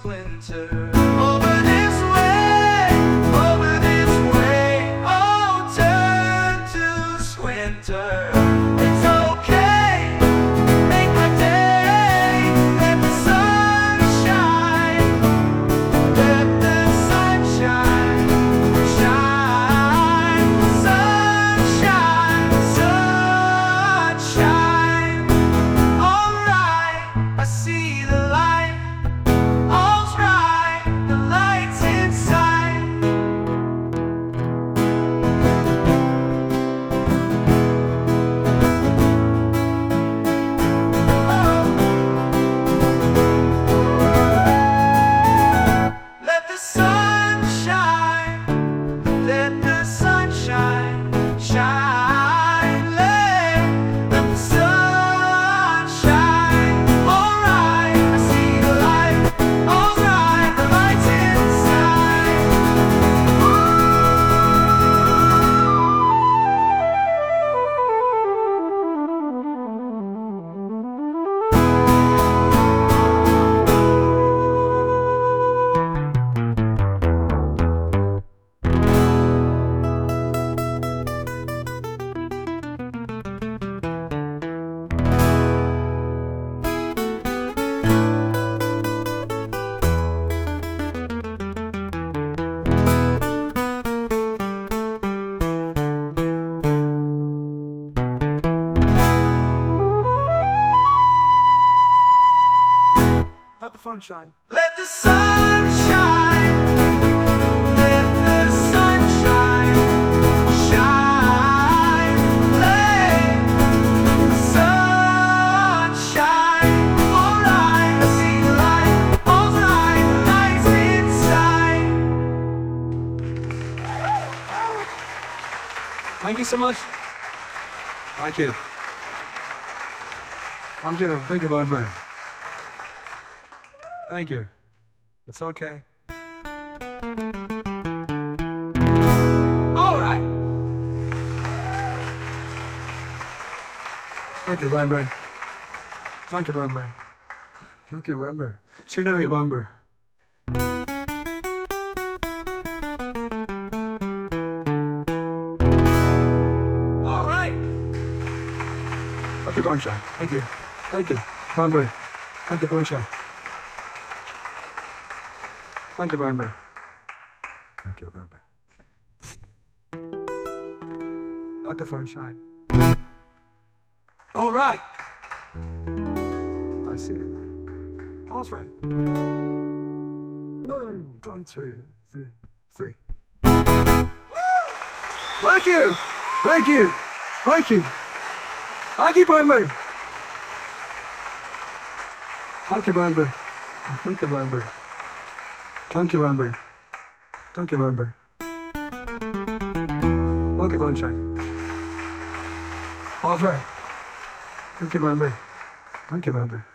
splinter. Over this way, oh, turn to Squinter. It's okay, make my day, let the sun shine, let the sun shine, shine, sunshine, sunshine. Alright, I see the light. All's right, the light's inside. Let the sun shine, let the sun shine, shine, let the sun shine. Alright, I see the light. Alright, the light's inside. Let the sun shine. Let the sun shine. Let the sun shine. Shine. Let the sun shine. Alright, I see the light. Alright, the light's inside. Thank you so much. Thank you. I'm gonna think about it. Thank you. It's okay. Alright. Thank you, Rembrandt. Thank you, Rembrandt. Thank you, Rembrandt. See you later, Rembrandt. Alright. Let the sun shine. Thank you. Thank you, Rembrandt. Thank you, sunshine. Thank you, Rembrandt. Thank you, Rembrandt. Let the sunshine. Alright. I see it. All's right. 1, 2, 3. Thank you! Thank you! Thank you! Thank you, Rembrandt! Thank you, Rembrandt. Thank you, Rembrandt. Thank you, Rembrandt. Thank you, Rembrandt. Thank you, sunshine. All's right. Thank you, Rembrandt. Thank you, Rembrandt.